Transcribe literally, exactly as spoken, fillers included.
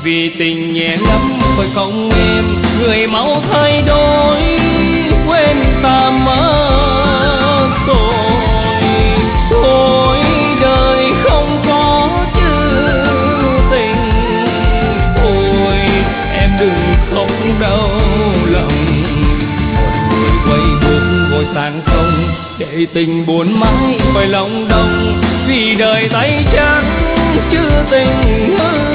vì tình nhẹ lắm phải không em, người mau thay đổi quên ta mất rồi. Thôi đời không có chữ tình, thôi em đừng khóc đau lòng. Một người quay bước ngồi sang sông, để tình buồn mãi phải lòng đông, vì đời tay trắng chưa tình.